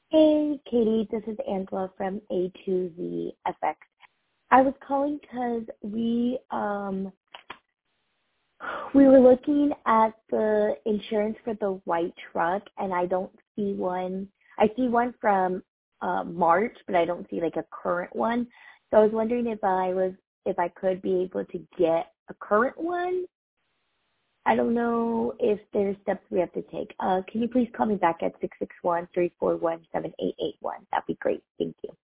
Hey, Katie, this is Angela from A to Z FX. I was calling because we were looking at the insurance for the white truck, and I don't see one. I see one from March, but I don't see like a current one. So I was wondering if I could be able to get a current one. I don't know if there's steps we have to take. Can you please call me back at 661-341-7881? That'd be great. Thank you.